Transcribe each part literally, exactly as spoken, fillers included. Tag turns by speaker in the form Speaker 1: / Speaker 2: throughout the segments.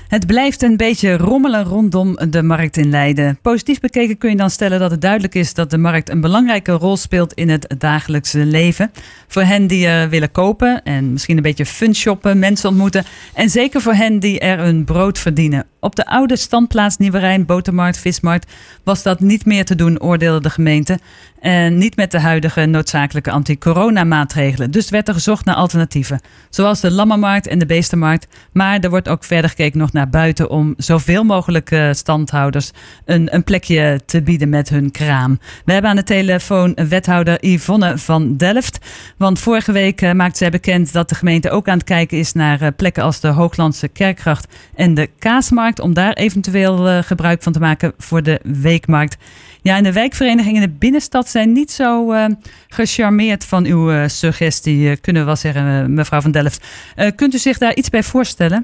Speaker 1: Het blijft een beetje rommelen rondom de markt in Leiden. Positief bekeken kun je dan stellen dat het duidelijk is dat de markt een belangrijke rol speelt in het dagelijkse leven. Voor hen die er willen kopen en misschien een beetje fun shoppen, mensen ontmoeten. En zeker voor hen die er hun brood verdienen. Op de oude standplaats Nieuwerijn, Botermarkt, Vismarkt was dat niet meer te doen, oordeelde de gemeente. En niet met de huidige noodzakelijke anti-corona-maatregelen. Dus werd er gezocht naar alternatieven. Zoals de Lammermarkt en de Beestenmarkt. Maar er wordt ook verder gekeken nog naar buiten om zoveel mogelijk uh, standhouders een, een plekje te bieden met hun kraam. We hebben aan de telefoon wethouder Yvonne van Delft. Want vorige week uh, maakte zij bekend dat de gemeente ook aan het kijken is naar uh, plekken als de Hooglandse Kerkgracht en de Kaasmarkt. Om daar eventueel uh, gebruik van te maken voor de weekmarkt. Ja, en de wijkverenigingen in de binnenstad zijn niet zo uh, gecharmeerd van uw uh, suggestie, uh, kunnen we wel zeggen, uh, mevrouw van Delft. Uh, kunt u zich daar iets bij voorstellen?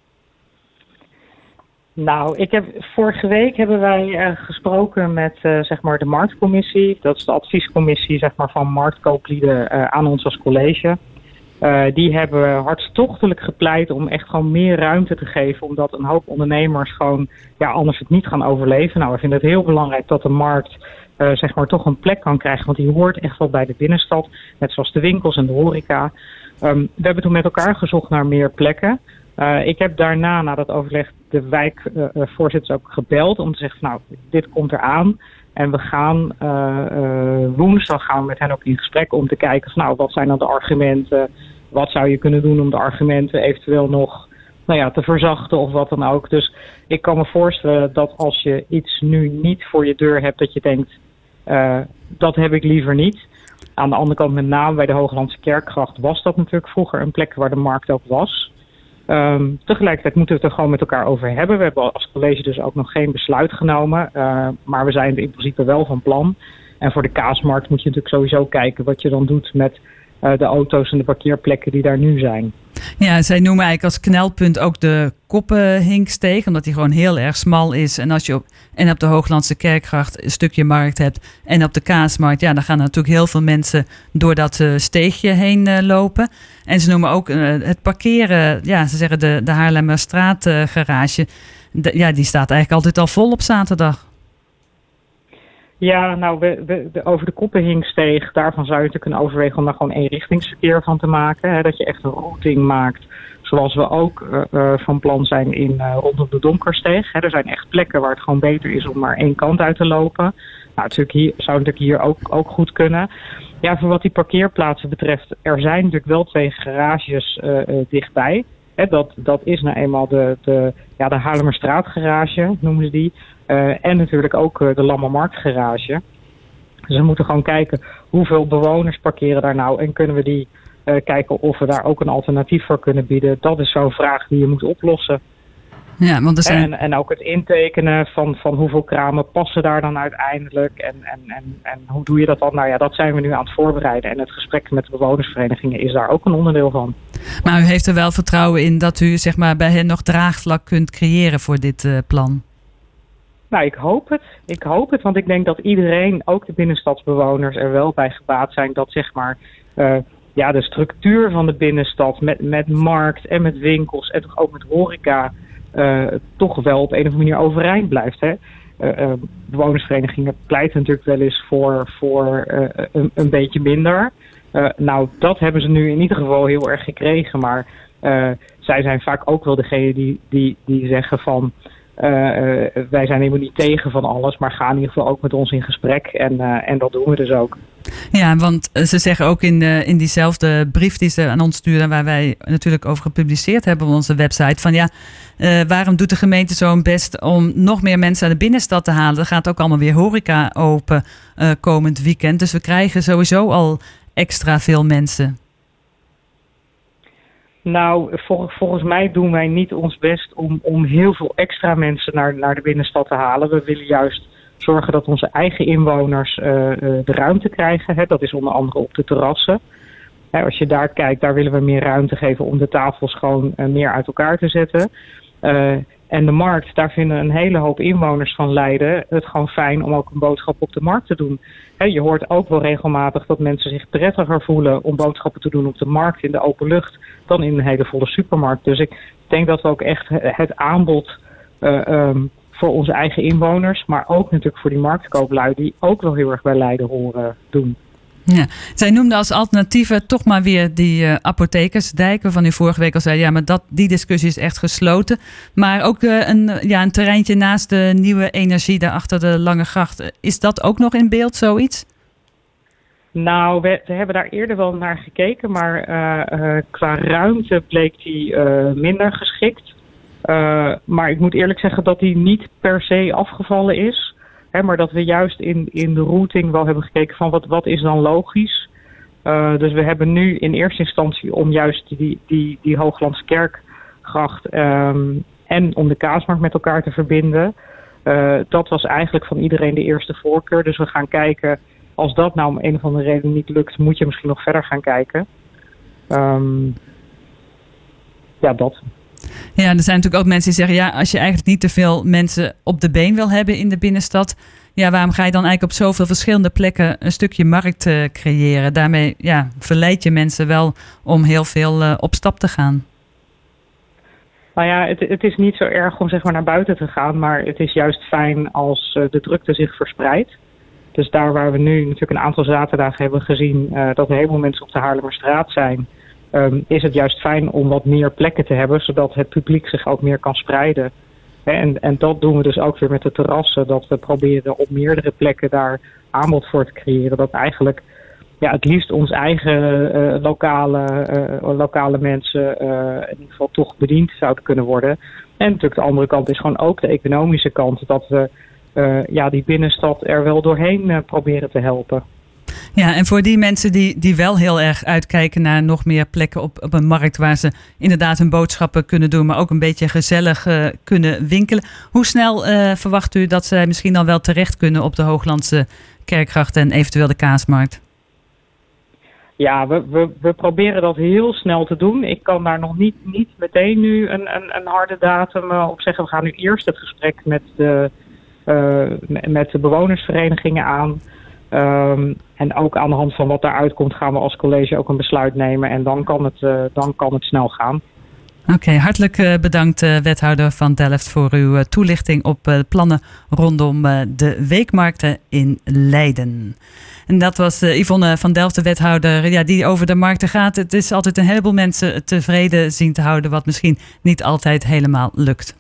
Speaker 2: Nou, ik heb, vorige week hebben wij uh, gesproken met uh, zeg maar de marktcommissie. Dat is de adviescommissie zeg maar, van marktkooplieden uh, aan ons als college. Uh, die hebben hartstochtelijk gepleit om echt gewoon meer ruimte te geven. Omdat een hoop ondernemers gewoon ja, anders het niet gaan overleven. Nou, we vinden het heel belangrijk dat de markt uh, zeg maar toch een plek kan krijgen. Want die hoort echt wel bij de binnenstad. Net zoals de winkels en de horeca. Um, we hebben toen met elkaar gezocht naar meer plekken. Uh, ik heb daarna, na dat overleg, de wijkvoorzitters uh, ook gebeld om te zeggen, nou, dit komt eraan. En we gaan uh, uh, woensdag gaan we met hen ook in gesprek om te kijken van, nou, wat zijn dan de argumenten? Wat zou je kunnen doen om de argumenten eventueel nog nou ja, te verzachten of wat dan ook. Dus ik kan me voorstellen dat als je iets nu niet voor je deur hebt, dat je denkt, uh, dat heb ik liever niet. Aan de andere kant, met name bij de Hooglandse Kerkgracht, was dat natuurlijk vroeger een plek waar de markt ook was. Um, tegelijkertijd moeten we het er gewoon met elkaar over hebben. We hebben als college dus ook nog geen besluit genomen. Uh, maar we zijn in principe wel van plan. En voor de Kaasmarkt moet je natuurlijk sowieso kijken wat je dan doet met uh, de auto's en de parkeerplekken die daar nu zijn.
Speaker 1: Ja, zij noemen eigenlijk als knelpunt ook de Koppenhinksteeg, omdat die gewoon heel erg smal is. En als je op, en op de Hooglandse Kerkgracht een stukje markt hebt en op de Kaasmarkt, ja, dan gaan er natuurlijk heel veel mensen door dat uh, steegje heen uh, lopen. En ze noemen ook uh, het parkeren, ja, ze zeggen de, de Haarlemmerstraat uh, garage, de, ja, die staat eigenlijk altijd al vol op zaterdag.
Speaker 2: Ja, nou, we, we, de, over de Koppenhinksteeg, daarvan zou je natuurlijk kunnen overwegen om daar gewoon eenrichtingsverkeer van te maken. Hè, dat je echt een routing maakt, zoals we ook uh, uh, van plan zijn in uh, rondom de Donkersteeg. Hè, er zijn echt plekken waar het gewoon beter is om maar één kant uit te lopen. Nou, natuurlijk hier, zou natuurlijk hier ook, ook goed kunnen. Ja, voor wat die parkeerplaatsen betreft, er zijn natuurlijk wel twee garages uh, uh, dichtbij. Hè, dat, dat is nou eenmaal de, de, ja, de Haarlemmerstraat garage, noemen ze die. Uh, en natuurlijk ook uh, de Lammermarkt garage. Dus we moeten gewoon kijken hoeveel bewoners parkeren daar nou. En kunnen we die uh, kijken of we daar ook een alternatief voor kunnen bieden. Dat is zo'n vraag die je moet oplossen.
Speaker 1: Ja, want er zijn...
Speaker 2: en, en ook het intekenen van, van hoeveel kramen passen daar dan uiteindelijk. En, en, en, en hoe doe je dat dan? Nou ja, dat zijn we nu aan het voorbereiden. En het gesprek met de bewonersverenigingen is daar ook een onderdeel van.
Speaker 1: Maar u heeft er wel vertrouwen in dat u zeg maar, bij hen nog draagvlak kunt creëren voor dit uh, plan?
Speaker 2: Nou, ik hoop het. Ik hoop het, want ik denk dat iedereen, ook de binnenstadsbewoners, er wel bij gebaat zijn dat zeg maar uh, ja, de structuur van de binnenstad met, met markt en met winkels en toch ook met horeca uh, toch wel op een of andere manier overeind blijft. Hè? Uh, uh, bewonersverenigingen pleiten natuurlijk wel eens voor, voor uh, een, een beetje minder. Uh, nou, dat hebben ze nu in ieder geval heel erg gekregen, maar uh, zij zijn vaak ook wel degene die, die, die zeggen van Uh, uh, wij zijn helemaal niet tegen van alles, maar gaan in ieder geval ook met ons in gesprek. En, uh, en dat doen we dus ook.
Speaker 1: Ja, want ze zeggen ook in, de, in diezelfde brief die ze aan ons sturen, waar wij natuurlijk over gepubliceerd hebben op onze website, van ja, uh, waarom doet de gemeente zo hun best om nog meer mensen naar de binnenstad te halen? Er gaat ook allemaal weer horeca open uh, komend weekend. Dus we krijgen sowieso al extra veel mensen.
Speaker 2: Nou, vol, volgens mij doen wij niet ons best om, om heel veel extra mensen naar, naar de binnenstad te halen. We willen juist zorgen dat onze eigen inwoners uh, uh, de ruimte krijgen. Hè. Dat is onder andere op de terrassen. Hè, als je daar kijkt, daar willen we meer ruimte geven om de tafels gewoon uh, meer uit elkaar te zetten. Uh, En de markt, daar vinden een hele hoop inwoners van Leiden het gewoon fijn om ook een boodschap op de markt te doen. He, je hoort ook wel regelmatig dat mensen zich prettiger voelen om boodschappen te doen op de markt in de open lucht dan in een hele volle supermarkt. Dus ik denk dat we ook echt het aanbod uh, um, voor onze eigen inwoners, maar ook natuurlijk voor die marktkooplui die ook wel heel erg bij Leiden horen doen.
Speaker 1: Ja. Zij noemde als alternatieven toch maar weer die uh, apothekersdijk, waarvan u vorige week al zei, ja, maar dat, die discussie is echt gesloten. Maar ook uh, een, ja, een terreintje naast de nieuwe energie daar achter de Lange Gracht. Is dat ook nog in beeld, zoiets?
Speaker 2: Nou, we, we hebben daar eerder wel naar gekeken, maar uh, uh, qua ruimte bleek die uh, minder geschikt. Uh, maar ik moet eerlijk zeggen dat die niet per se afgevallen is. Hè, maar dat we juist in, in de routing wel hebben gekeken van wat, wat is dan logisch. Uh, dus we hebben nu in eerste instantie om juist die, die, die Hooglandse Kerkgracht um, en om de Kaasmarkt met elkaar te verbinden. Uh, dat was eigenlijk van iedereen de eerste voorkeur. Dus we gaan kijken, als dat nou om een of andere reden niet lukt, moet je misschien nog verder gaan kijken. Um, ja, dat.
Speaker 1: Ja, er zijn natuurlijk ook mensen die zeggen, ja, als je eigenlijk niet te veel mensen op de been wil hebben in de binnenstad, ja, waarom ga je dan eigenlijk op zoveel verschillende plekken een stukje markt uh, creëren? Daarmee, ja, verleid je mensen wel om heel veel uh, op stap te gaan.
Speaker 2: Nou ja, het, het is niet zo erg om zeg maar naar buiten te gaan, maar het is juist fijn als uh, de drukte zich verspreidt. Dus daar waar we nu natuurlijk een aantal zaterdagen hebben gezien uh, dat er een heleboel mensen op de Haarlemmerstraat zijn, Um, is het juist fijn om wat meer plekken te hebben, zodat het publiek zich ook meer kan spreiden. En, en dat doen we dus ook weer met de terrassen, dat we proberen op meerdere plekken daar aanbod voor te creëren. Dat eigenlijk ja, het liefst ons eigen uh, lokale, uh, lokale mensen uh, in ieder geval toch bediend zouden kunnen worden. En natuurlijk de andere kant is gewoon ook de economische kant, dat we uh, ja, die binnenstad er wel doorheen uh, proberen te helpen.
Speaker 1: Ja, en voor die mensen die, die wel heel erg uitkijken naar nog meer plekken op, op een markt waar ze inderdaad hun boodschappen kunnen doen, maar ook een beetje gezellig uh, kunnen winkelen. Hoe snel uh, verwacht u dat zij misschien dan wel terecht kunnen op de Hooglandse Kerkgracht en eventueel de Kaasmarkt?
Speaker 2: Ja, we, we, we proberen dat heel snel te doen. Ik kan daar nog niet, niet meteen nu een, een, een harde datum uh, op zeggen. We gaan nu eerst het gesprek met de, uh, met de bewonersverenigingen aan. Um, en ook aan de hand van wat daaruit komt gaan we als college ook een besluit nemen. En dan kan het, uh, dan kan het snel gaan.
Speaker 1: Oké, okay, hartelijk uh, bedankt uh, wethouder van Delft voor uw uh, toelichting op uh, plannen rondom uh, de weekmarkten in Leiden. En dat was uh, Yvonne van Delft, de wethouder ja, die over de markten gaat. Het is altijd een heleboel mensen tevreden zien te houden, wat misschien niet altijd helemaal lukt.